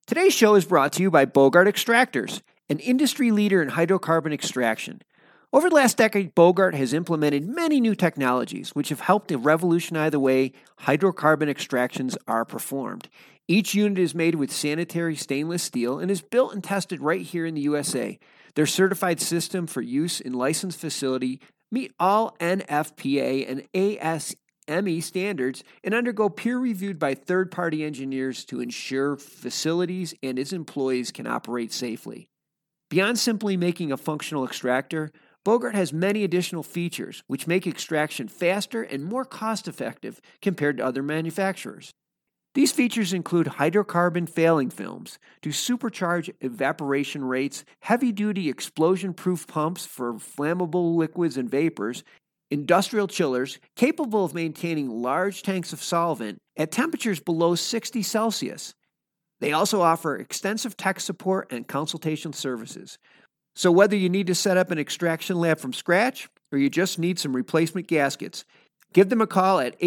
Today's show is brought to you by Bogart Extractors, an industry leader in hydrocarbon extraction. Over the last decade, Bogart has implemented many new technologies which have helped to revolutionize the way hydrocarbon extractions are performed. Each unit is made with sanitary stainless steel and is built and tested right here in the USA. Their certified system for use in licensed facility meet all NFPA and ASME standards and undergo peer reviewed by third-party engineers to ensure facilities and its employees can operate safely. Beyond simply making a functional extractor, Bogart has many additional features which make extraction faster and more cost-effective compared to other manufacturers. These features include hydrocarbon failing films to supercharge evaporation rates, heavy-duty explosion-proof pumps for flammable liquids and vapors, industrial chillers capable of maintaining large tanks of solvent at temperatures below 60 Celsius. They also offer extensive tech support and consultation services. So whether you need to set up an extraction lab from scratch or you just need some replacement gaskets, give them a call at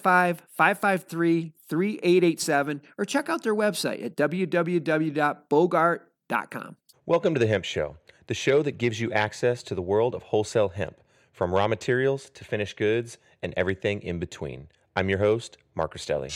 855-553-3887 or check out their website at www.bogart.com. Welcome to The Hemp Show, the show that gives you access to the world of wholesale hemp, from raw materials to finished goods and everything in between. I'm your host, Mark Rastelli.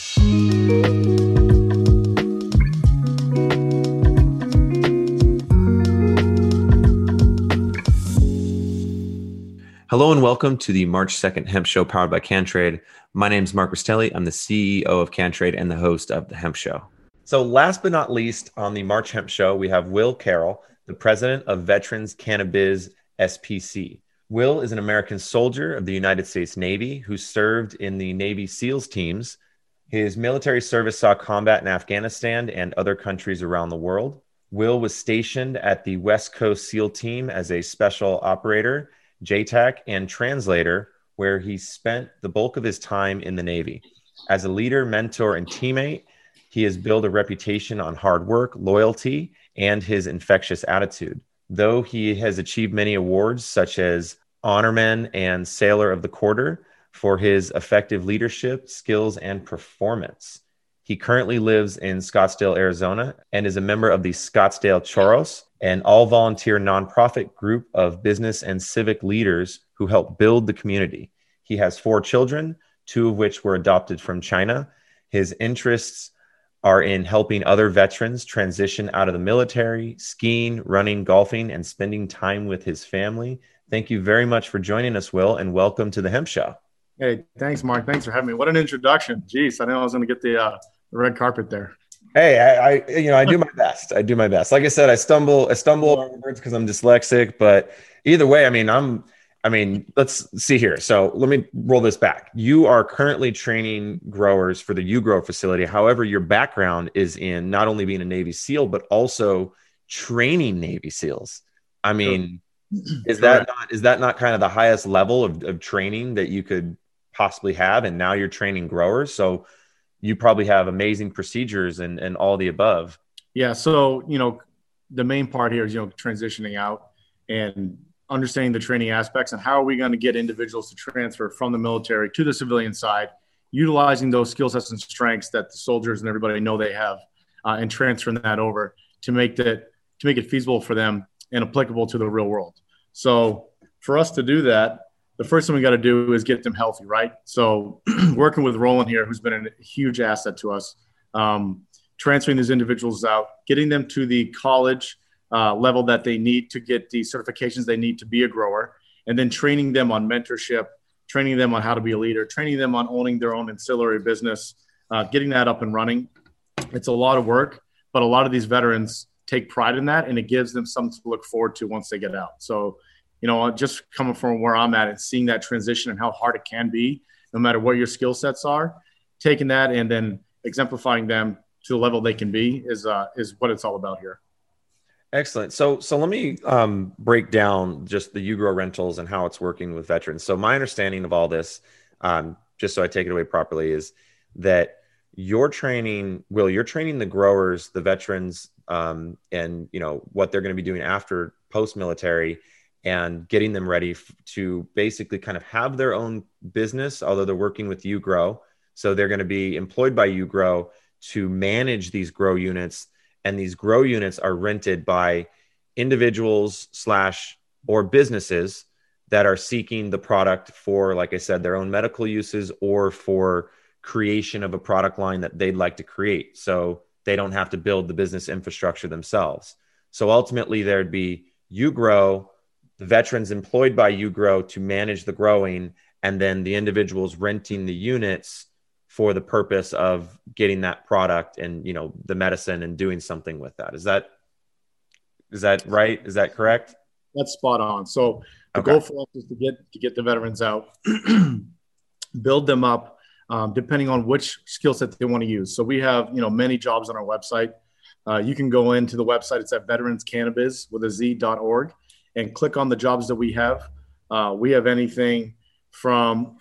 Hello and welcome to the March 2nd Hemp Show powered by CanTrade. My name is Mark Rastelli. I'm the CEO of CanTrade and the host of The Hemp Show. So last but not least on the March Hemp Show, we have Will Carroll, the president of Veterans Cannabis SPC. Will is an American soldier of the United States Navy who served in the Navy SEALs teams. His military service saw combat in Afghanistan and other countries around the world. Will was stationed at the West Coast SEAL team as a special operator, JTAC, and translator, where he spent the bulk of his time in the Navy. As a leader, mentor, and teammate, he has built a reputation on hard work, loyalty, and his infectious attitude. Though he has achieved many awards, such as Honorman and Sailor of the Quarter, for his effective leadership, skills, and performance. He currently lives in Scottsdale, Arizona, and is a member of the Scottsdale Choros, an all-volunteer nonprofit group of business and civic leaders who help build the community. He has 4 children, 2 of which were adopted from China. His interests are in helping other veterans transition out of the military, skiing, running, golfing, and spending time with his family. Thank you very much for joining us, Will, and welcome to The Hemp Show. Hey, thanks, Mark. Thanks for having me. What an introduction. Jeez, I didn't know I was going to get the red carpet there. Hey, I do my best. I do my best. Like I said, I stumble over words because I'm dyslexic. But either way, let's see here. So let me roll this back. You are currently training growers for the UGrow facility. However, your background is in not only being a Navy SEAL, but also training Navy SEALs. I mean, is that not kind of the highest level of training that you could possibly have? And now you're training growers. So you probably have amazing procedures and all the above. Yeah. So, the main part here is, transitioning out and understanding the training aspects and how are we going to get individuals to transfer from the military to the civilian side, utilizing those skill sets and strengths that the soldiers and everybody know they have, and transferring that over to make it feasible for them and applicable to the real world. So for us to do that, the first thing we got to do is get them healthy, right? So working with Roland here, who's been a huge asset to us, transferring these individuals out, getting them to the college level that they need to get the certifications they need to be a grower, and then training them on mentorship, training them on how to be a leader, training them on owning their own ancillary business, getting that up and running. It's a lot of work, but a lot of these veterans take pride in that, and it gives them something to look forward to once they get out. So, just coming from where I'm at and seeing that transition and how hard it can be, no matter what your skill sets are, taking that and then exemplifying them to the level they can be is what it's all about here. Excellent. So let me break down just the UGrow rentals and how it's working with veterans. So my understanding of all this, just so I take it away properly, is that you're training the growers, the veterans, and what they're going to be doing after post-military, and getting them ready to basically kind of have their own business, although they're working with UGrow. So they're going to be employed by UGrow to manage these grow units and these grow units are rented by individuals or businesses that are seeking the product for, like I said, their own medical uses or for creation of a product line that they'd like to create. So they don't have to build the business infrastructure themselves. So ultimately there'd be UGrow, the veterans employed by UGrow to manage the growing, and then the individuals renting the units for the purpose of getting that product and, you know, the medicine and doing something with that. Is that right? Is that correct? That's spot on. So the goal for us is to get the veterans out, build them up, depending on which skill set they want to use. So we have, you know, many jobs on our website. You can go into the website. It's at veteranscannabis.org and click on the jobs that we have. We have anything from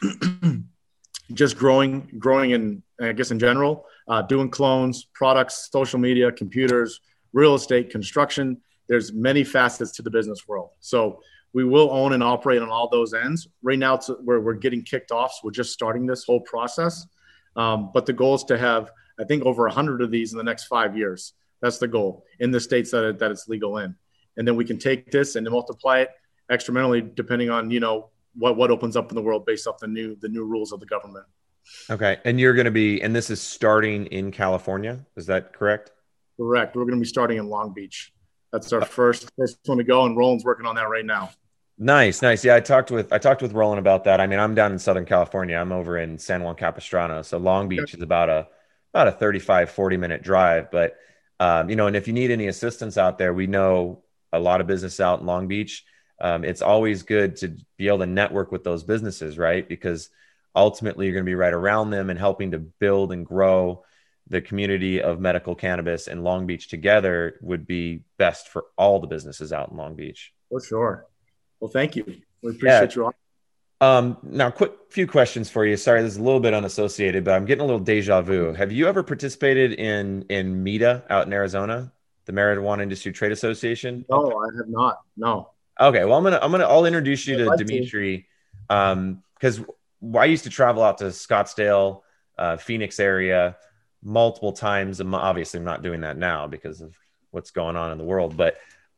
just growing in, I guess, in general, doing clones, products, social media, computers, real estate, construction. There's many facets to the business world. So we will own and operate on all those ends. Right now, we're getting kicked off. So we're just starting this whole process. But the goal is to have, I think, over 100 of these in the next 5 years. That's the goal in the states that it's legal in. And then we can take this and multiply it extramentally, depending on, you know, what opens up in the world based off the new rules of the government. Okay. And you're going to be, and this is starting in California. Is that correct? Correct. We're going to be starting in Long Beach. That's our first one to go. And Roland's working on that right now. Nice. Yeah. I talked with Roland about that. I mean, I'm down in Southern California. I'm over in San Juan Capistrano. So Long Beach is about a 35-40 minute drive. But, you know, and if you need any assistance out there, we know a lot of business out in Long Beach. It's always good to be able to network with those businesses, right? Because ultimately you're going to be right around them and helping to build and grow the community of medical cannabis in Long Beach together would be best for all the businesses out in Long Beach. For sure. Well, thank you. We appreciate you. Now, few questions for you. Sorry, this is a little bit unassociated, but I'm getting a little deja vu. Have you ever participated in META out in Arizona, the Marijuana Industry Trade Association? No, I have not. No. Okay. Well, I'll introduce you to Dimitri. Because I used to travel out to Scottsdale, Phoenix area multiple times. Obviously I'm not doing that now because of what's going on in the world, but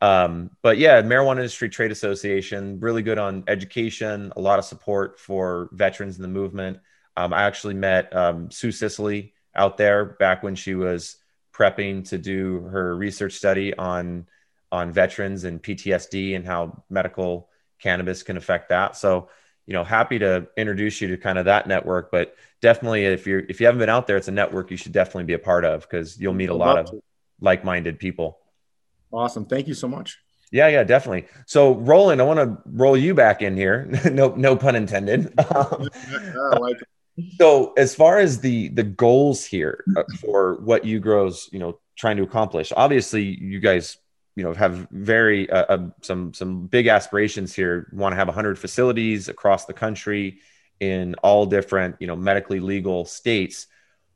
yeah, Marijuana Industry Trade Association, really good on education, a lot of support for veterans in the movement. I actually met Sue Sicily out there back when she was prepping to do her research study on veterans and PTSD and how medical cannabis can affect that. So, you know, happy to introduce you to kind of that network, but definitely if you haven't been out there, it's a network you should definitely be a part of because you'll meet a lot of like-minded people. Awesome. Thank you so much. Yeah, definitely. So Roland, I want to roll you back in here. No pun intended. I like it. So as far as the goals here for what UGrow's, you know, trying to accomplish, obviously you guys, you know, have very some big aspirations here. Want to have 100 facilities across the country in all different, you know, medically legal states.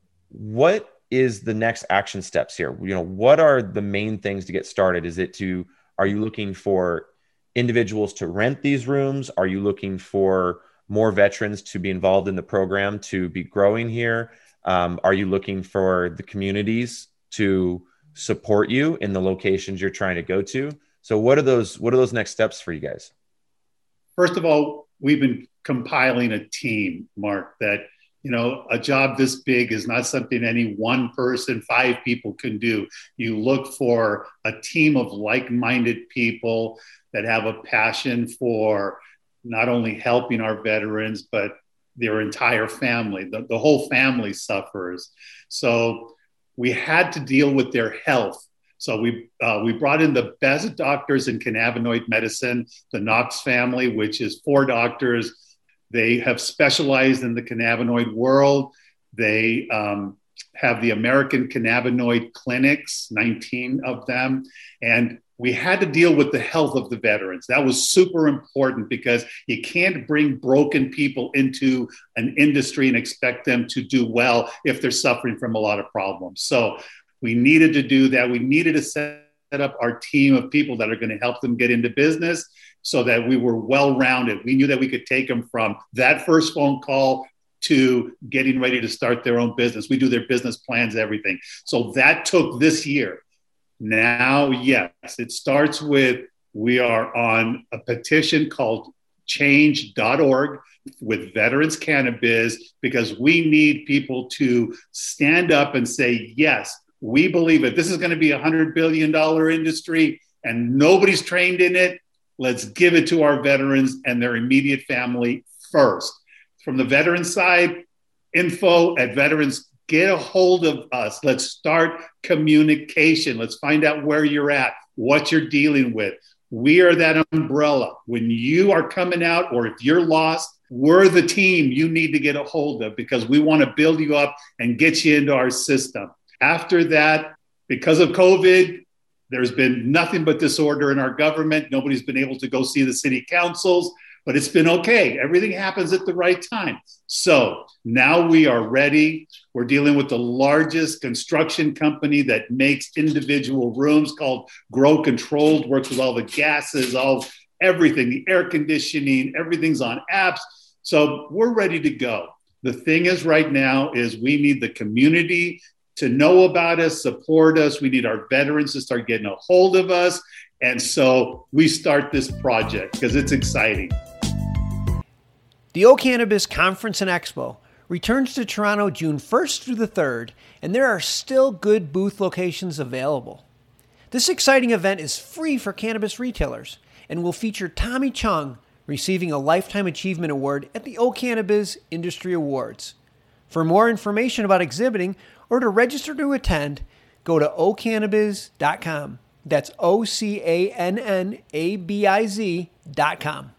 What is the next action steps here? You know, what are the main things to get started? Are you looking for individuals to rent these rooms? Are you looking for more veterans to be involved in the program to be growing here? Are you looking for the communities to support you in the locations you're trying to go to? So what are those next steps for you guys? First of all, we've been compiling a team, Mark, that, you know, a job this big is not something any one person, 5 people can do. You look for a team of like-minded people that have a passion for not only helping our veterans, but their entire family. The whole family suffers. So we had to deal with their health. So we brought in the best doctors in cannabinoid medicine, the Knox family, which is 4 doctors. They have specialized in the cannabinoid world. They have the American Cannabinoid Clinics, 19 of them. And we had to deal with the health of the veterans. That was super important because you can't bring broken people into an industry and expect them to do well if they're suffering from a lot of problems. So we needed to do that. We needed to set up our team of people that are going to help them get into business so that we were well-rounded. We knew that we could take them from that first phone call to getting ready to start their own business. We do their business plans, everything. So that took this year. Now, yes, it starts with we are on a petition called change.org with Veterans Cannabis because we need people to stand up and say, yes, we believe it. This is going to be a $100 billion industry and nobody's trained in it. Let's give it to our veterans and their immediate family first. From the veteran side, info at veterans, get a hold of us. Let's start communication. Let's find out where you're at, what you're dealing with. We are that umbrella. When you are coming out or if you're lost, we're the team you need to get a hold of because we want to build you up and get you into our system. After that, because of COVID, there's been nothing but disorder in our government. Nobody's been able to go see the city councils, but it's been okay. Everything happens at the right time. So now we are ready. We're dealing with the largest construction company that makes individual rooms called Grow Controlled, works with all the gases, everything, the air conditioning, everything's on apps. So we're ready to go. The thing is right now is we need the community to know about us, support us. We need our veterans to start getting a hold of us. And so we start this project because it's exciting. The O Cannabis Conference and Expo returns to Toronto June 1st through the 3rd, and there are still good booth locations available. This exciting event is free for cannabis retailers and will feature Tommy Chung receiving a Lifetime Achievement Award at the O Cannabis Industry Awards. For more information about exhibiting or to register to attend, go to ocannabis.com. That's OCANNABIZ.com.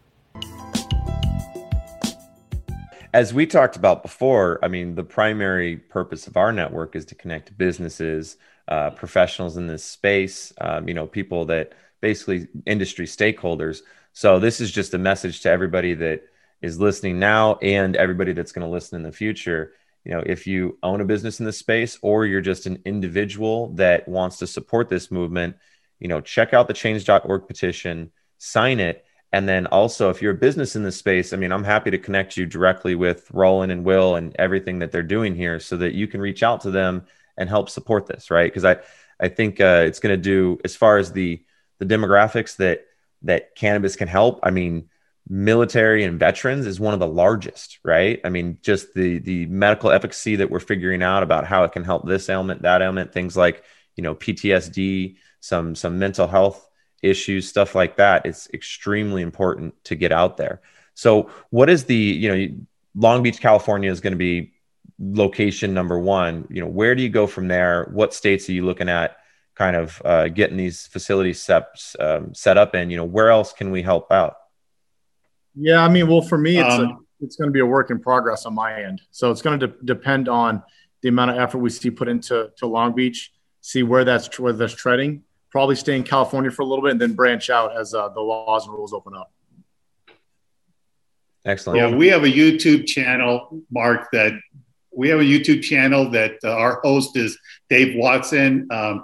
As we talked about before, I mean, the primary purpose of our network is to connect businesses, professionals in this space, people that basically industry stakeholders. So this is just a message to everybody that is listening now and everybody that's going to listen in the future. If you own a business in this space or you're just an individual that wants to support this movement, check out the change.org petition, sign it. And then also, if you're a business in this space, I mean, I'm happy to connect you directly with Roland and Will and everything that they're doing here so that you can reach out to them and help support this, right? Because I think it's going to do, as far as the demographics that cannabis can help, I mean, military and veterans is one of the largest, right? I mean, just the medical efficacy that we're figuring out about how it can help this ailment, that ailment, things like, PTSD, some mental health issues, stuff like that. It's extremely important to get out there. So what is Long Beach, California is going to be location number one. Where do you go from there? What states are you looking at kind of getting these facilities set up in? Where else can we help out? Yeah, I mean, well, for me, it's going to be a work in progress on my end. So it's going to depend on the amount of effort we see put into Long Beach, see where that's treading, probably stay in California for a little bit and then branch out as the laws and rules open up. Excellent. Yeah, we have a YouTube channel, Mark, that our host is Dave Watson.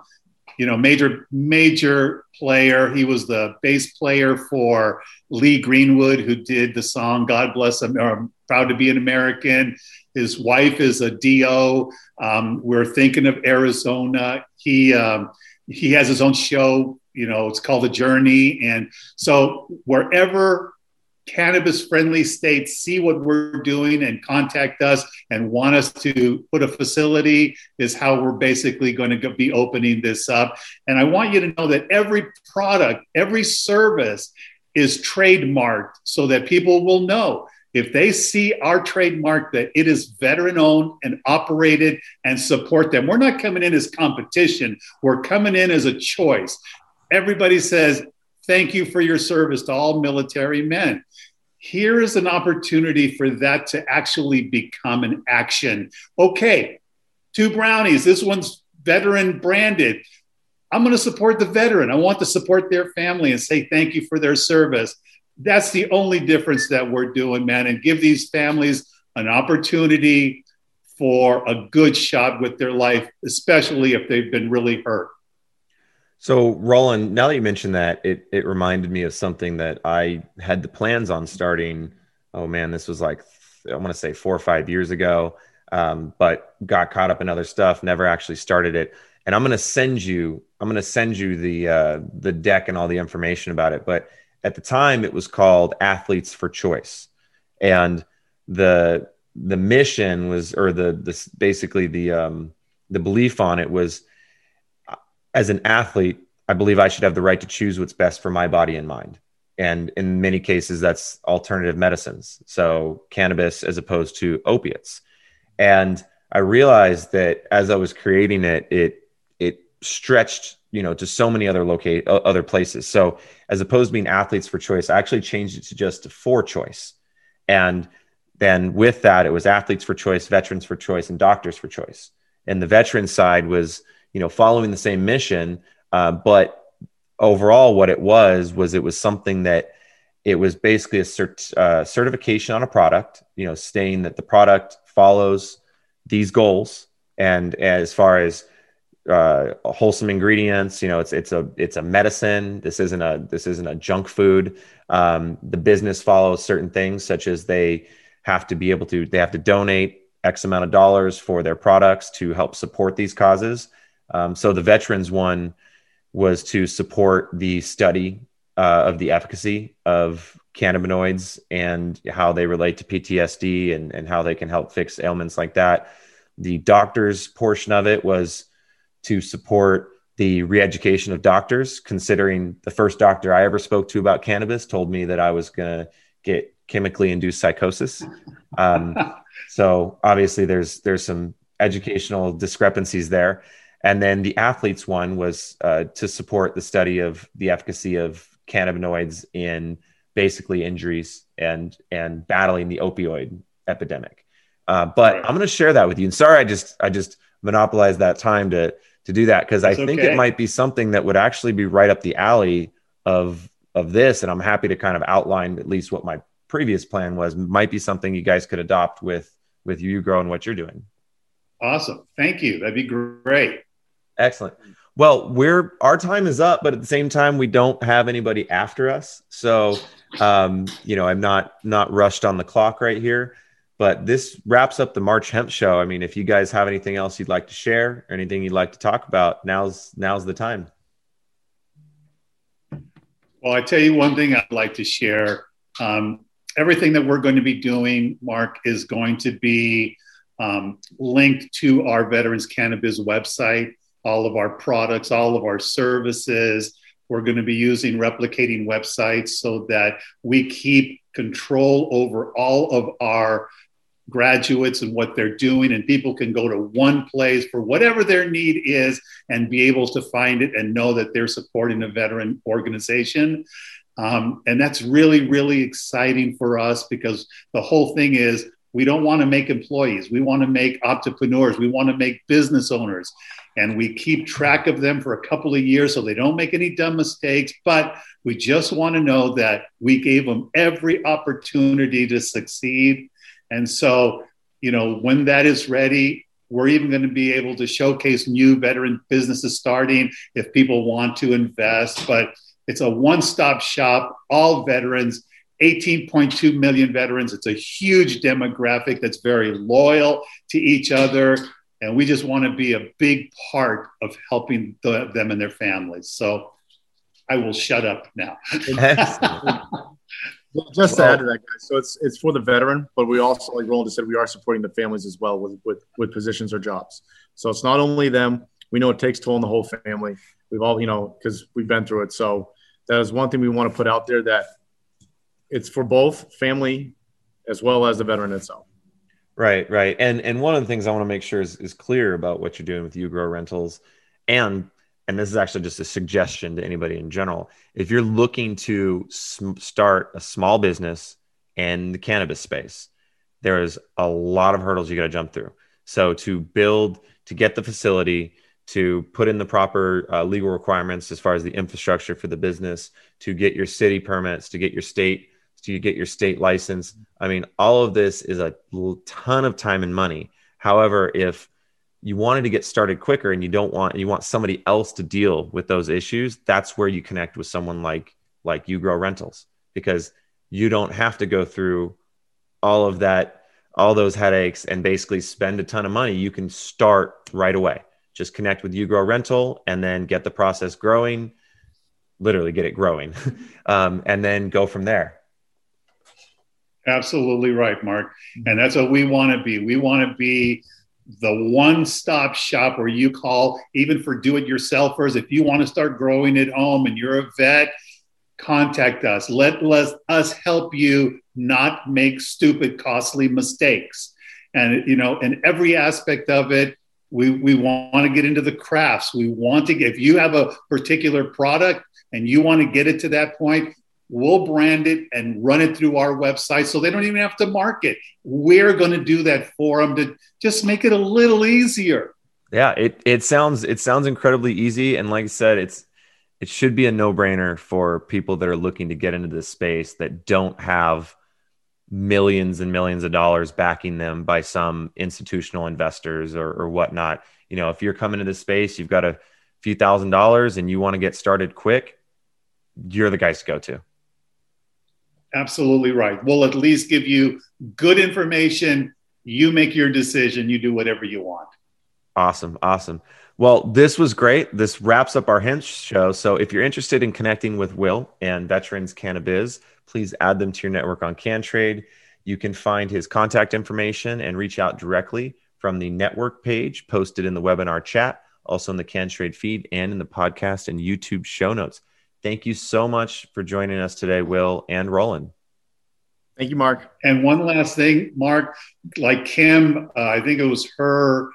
Major player. He was the bass player for Lee Greenwood, who did the song "God Bless America," "Proud to Be an American." His wife is a DO. We're thinking of Arizona. He has his own show. It's called The Journey, and so wherever cannabis-friendly states see what we're doing and contact us and want us to put a facility is how we're basically going to be opening this up. And I want you to know that every product, every service is trademarked so that people will know. If they see our trademark, that it is veteran-owned and operated, and support them. We're not coming in as competition. We're coming in as a choice. Everybody says, thank you for your service to all military men. Here is an opportunity for that to actually become an action. Okay, 2 brownies. This one's veteran branded. I'm going to support the veteran. I want to support their family and say thank you for their service. That's the only difference that we're doing, man, and give these families an opportunity for a good shot with their life, especially if they've been really hurt. So, Roland, now that you mentioned that, it reminded me of something that I had the plans on starting. Oh, man, this was like, I want to say 4 or 5 years ago, but got caught up in other stuff, never actually started it. And I'm going to send you the deck and all the information about it. But at the time, it was called Athletes for Choice, and the mission was, or basically the belief on it was, as an athlete, I believe I should have the right to choose what's best for my body and mind. And in many cases, that's alternative medicines, so cannabis as opposed to opiates. And I realized that as I was creating it, it stretched, to so many other places. So as opposed to being Athletes for Choice, I actually changed it to just for choice. And then with that, it was Athletes for Choice, Veterans for Choice, and Doctors for Choice. And the veteran side was, following the same mission, but overall, what it was something that it was basically a certification on a product, stating that the product follows these goals. And as far as wholesome ingredients, it's a medicine. This isn't a junk food. The business follows certain things, such as they have to donate X amount of dollars for their products to help support these causes. So the veterans one was to support the study of the efficacy of cannabinoids and how they relate to PTSD and how they can help fix ailments like that. The doctors portion of it was to support the re-education of doctors, considering the first doctor I ever spoke to about cannabis told me that I was going to get chemically induced psychosis. So obviously there's some educational discrepancies there. And then the athletes one was to support the study of the efficacy of cannabinoids in basically injuries and battling the opioid epidemic. But I'm going to share that with you. And sorry, I just monopolized that time to do that, because I think it might be something that would actually be right up the alley of this. And I'm happy to kind of outline at least what my previous plan was. Might be something you guys could adopt with UGrow and what you're doing. Awesome. Thank you. That'd be great. Excellent. Well, our time is up, but at the same time, we don't have anybody after us. So, I'm not rushed on the clock right here, but this wraps up the March Hemp Show. I mean, if you guys have anything else you'd like to share or anything you'd like to talk about, now's the time. Well, I tell you one thing I'd like to share. Everything that we're going to be doing, Mark, is going to be linked to our Veterans Cannabis website. All of our products, all of our services. We're going to be using replicating websites so that we keep control over all of our graduates and what they're doing, and people can go to one place for whatever their need is and be able to find it and know that they're supporting a veteran organization. And that's really, really exciting for us, because the whole thing is we don't want to make employees. We want to make entrepreneurs. We want to make business owners. And we keep track of them for a couple of years so they don't make any dumb mistakes. But we just want to know that we gave them every opportunity to succeed. And so, when that is ready, we're even going to be able to showcase new veteran businesses starting if people want to invest. But it's a one-stop shop, all veterans, 18.2 million veterans. It's a huge demographic that's very loyal to each other. And we just want to be a big part of helping them and their families. So I will shut up now. Just to add to that, guys. So it's for the veteran, but we also, like Roland just said, we are supporting the families as well with positions or jobs. So it's not only them. We know it takes toll on the whole family. We've all, because we've been through it. So that is one thing we want to put out there, that it's for both family as well as the veteran itself. Right. And one of the things I want to make sure is clear about what you're doing with UGrow Rentals, and this is actually just a suggestion to anybody in general. If you're looking to start a small business in the cannabis space, there is a lot of hurdles you got to jump through. So to get the facility, to put in the proper legal requirements as far as the infrastructure for the business, to get your city permits, to get your state license. I mean, all of this is a ton of time and money. However, if you wanted to get started quicker and you want somebody else to deal with those issues, that's where you connect with someone like UGrow Rentals, because you don't have to go through all of that, all those headaches and basically spend a ton of money. You can start right away. just connect with You Grow Rental and then get the process growing, literally get it growing, and then go from there. Absolutely right, Mark. And that's what we want to be. We want to be the one-stop shop where you call, even for do-it-yourselfers. If you want to start growing at home and you're a vet, contact us. Let us help you not make stupid, costly mistakes. And, in every aspect of it, we want to get into the crafts. We want to get, if you have a particular product and you want to get it to that point, we'll brand it and run it through our website so they don't even have to market. We're going to do that for them to just make it a little easier. Yeah, it sounds incredibly easy. And like I said, it should be a no-brainer for people that are looking to get into this space that don't have millions and millions of dollars backing them by some institutional investors or whatnot. If you're coming to this space, you've got a few $1,000s and you want to get started quick, you're the guys to go to. Absolutely right. We'll at least give you good information. You make your decision. You do whatever you want. Awesome. Well, this was great. This wraps up our Hemp Show. So if you're interested in connecting with Will and Veterans Cannabiz, please add them to your network on CanTrade. You can find his contact information and reach out directly from the network page posted in the webinar chat, also in the CanTrade feed and in the podcast and YouTube show notes. Thank you so much for joining us today, Will and Roland. Thank you, Mark. And one last thing, Mark, like Kim, I think it was her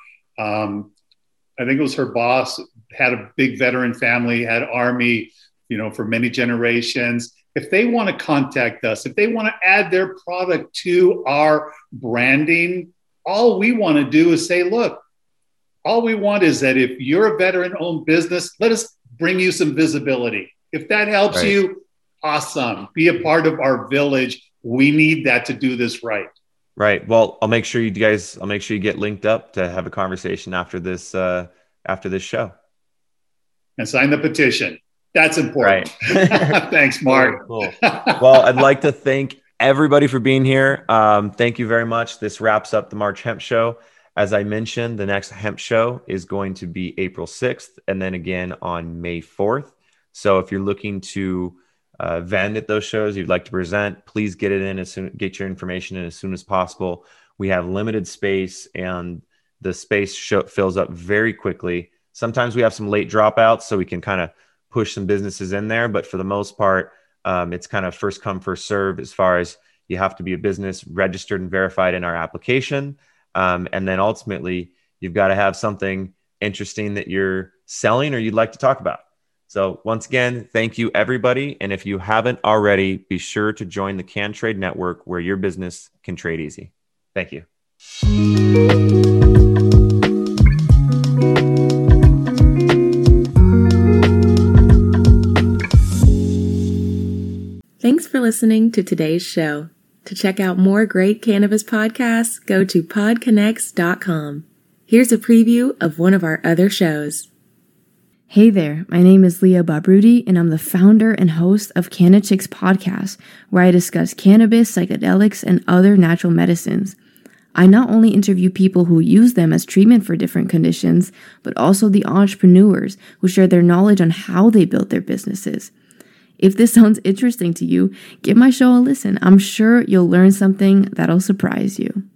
boss, had a big veteran family, had Army, for many generations. If they want to contact us, if they want to add their product to our branding, all we want to do is say, look, all we want is that if you're a veteran-owned business, let us bring you some visibility. If that helps you, awesome. Be a part of our village. We need that to do this right. Right. Well, I'll make sure you get linked up to have a conversation after this show. And sign the petition. That's important. Right. Thanks, Mark. Cool. Well, I'd like to thank everybody for being here. Thank you very much. This wraps up the March Hemp Show. As I mentioned, the next Hemp Show is going to be April 6th and then again on May 4th. So if you're looking to vend at those shows, you'd like to present, please get it in get your information in as soon as possible. We have limited space and the space fills up very quickly. Sometimes we have some late dropouts, so we can kind of push some businesses in there. But for the most part, it's kind of first come, first serve as far as you have to be a business registered and verified in our application. And then ultimately, you've got to have something interesting that you're selling or you'd like to talk about. So once again, thank you, everybody. And if you haven't already, be sure to join the CanTrade network where your business can trade easy. Thank you. Thanks for listening to today's show. To check out more great cannabis podcasts, go to podconnects.com. Here's a preview of one of our other shows. Hey there, my name is Leah Babrudi, and I'm the founder and host of CannaChicks podcast, where I discuss cannabis, psychedelics, and other natural medicines. I not only interview people who use them as treatment for different conditions, but also the entrepreneurs who share their knowledge on how they built their businesses. If this sounds interesting to you, give my show a listen. I'm sure you'll learn something that'll surprise you.